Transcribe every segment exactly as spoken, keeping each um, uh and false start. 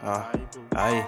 Ah, aye.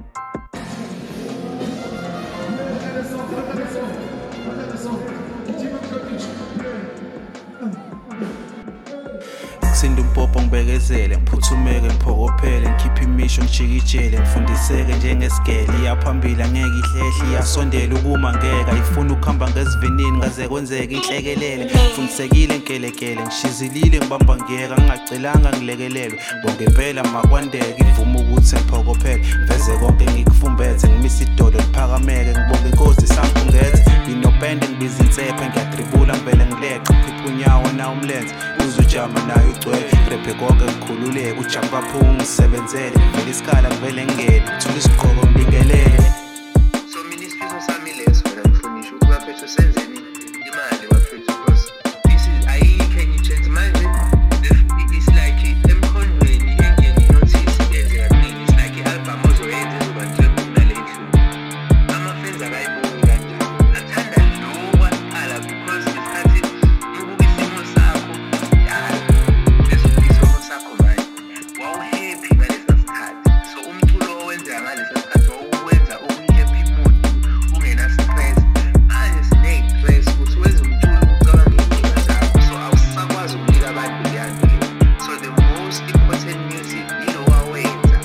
Ngisinda umpopo ngibekezele, ngiphuthumeke ngiphokophele, ngikhiphe imisho ngijikijele, ngifundiseke njengesigele. Iyaphambili angeke ihlehle, iyasondela ukuma ngeke, ayifuna ukuhamba ngesivinini ngaze kwenzeke inhlekelele. Fundisekile nkelekele, ngishizilile ngibamba ngiyeka, ngingacelanga ngilekelelwe. Bonke impela makwandeke, ivuma ukuthi ngiphokophele, ngiveze konke ngikufumbethe, ngimisa idolo liphakameke, ngibonge inkosi sangikhungethe. Nginopende ngibiza insephe, ngiyatribula ngivele ngileqe, ngikhipha unyawo nawo umlenze, uzujama nayo ugcwele. Ngirephe konke ngikhululeke, ujama kaphungu ngisebenzele, ngivele isikhala ngivele ngingene, ngithula isigqoko ngibingelele. So mina isifiso sami leso, mina ngifunisha ukuthi baphethe usenzeni imali baphethe, because this is ayikho enye i-chance manje. It's like emkhondweni engeni inothisi yenzeka kuningi, it's like i-album ozoyenza ezoba nje kunale ihlungu. Ama-fans akayibuki kanjani, athanda lo kwaqala because isikhathi ubuka isimo sakho yala lesifisoko sakho manje wawuhappy ngalesa sikhathi. So umculo owenzeka ngalesa sikhathi wawuwenza uyi-happy mood, ungena-stress. Manje sine-stress ukuthi wenza umculo ucabanga iy'nkinga zakho, so awusakwazi ukunika abantu leya nto leyo. So the most important music yilo wawenza.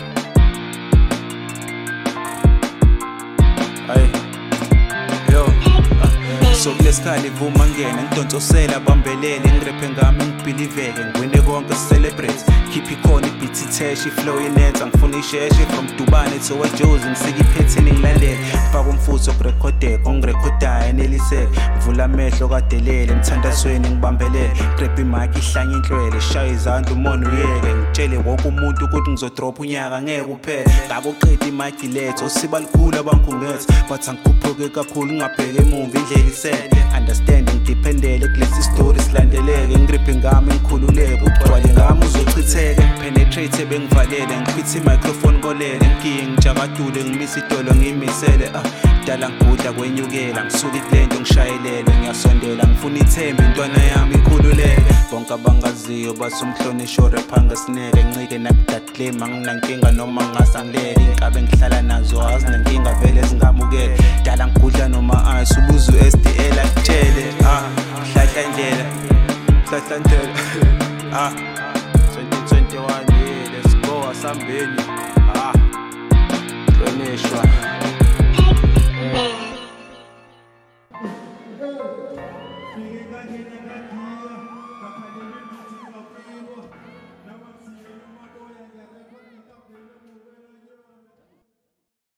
Aye. Yo. So kulesikhala ivuma ngena, ngidonsosela abambelele, ngirephe ngami ngibhiliveke, ngwine konke celebrate. Keep ikhona i-beat itesh, i-flow inenza, ngifuna isheshe from Dubane to Wajozi, ngisika iphethini ngilandele. Ngifaka umfutho kurekhodeka, ongirekhodayo eneliseke, ngivula amehlo kadelele, emthandazweni ngibambelele. Ngirephe imaki ihlanye inhlwele, shaya izandla umono uyeke, ngitshele wonke umuntu ukuthi ngizodrop unyaka ngeke uphele. Ngakoqeda imaki letho, usiba likhulu abankhungethe, but angikhuphuke kakhulu ngingabheke emuva indlela isele. Understanding ngidiphendele kulesi story silandeleke, ngiriphe ngami ngikhululeke, ugcwale ngami uzochitheke. Penetrate bengivalele, ngikhwitha i-microphone kolele, ngiye ngijakadule, ngimisa idolo ngiyimisele. Ah, dala ngigudla kwenyukela, ngisuke kulento ngishayelelwe, ngiyasondela ngifuna ithembe intwana yami ikhululeke. Bonke abangaziyo bathi umhlonishwa rapha ngesineke, ncike nakudadlema nginankinga noma ngasangilele. Iy'nkabe ngihlala nazo azinankinga vele zingamukele, dala ngigudla noma ice ubuze u-S D L akutshele. Ah, hlahla ndlela, hlahla ndlela. Ah, twenty twenty-one, yeah, let's go asambeni. Ah, hlonishwa. Hey.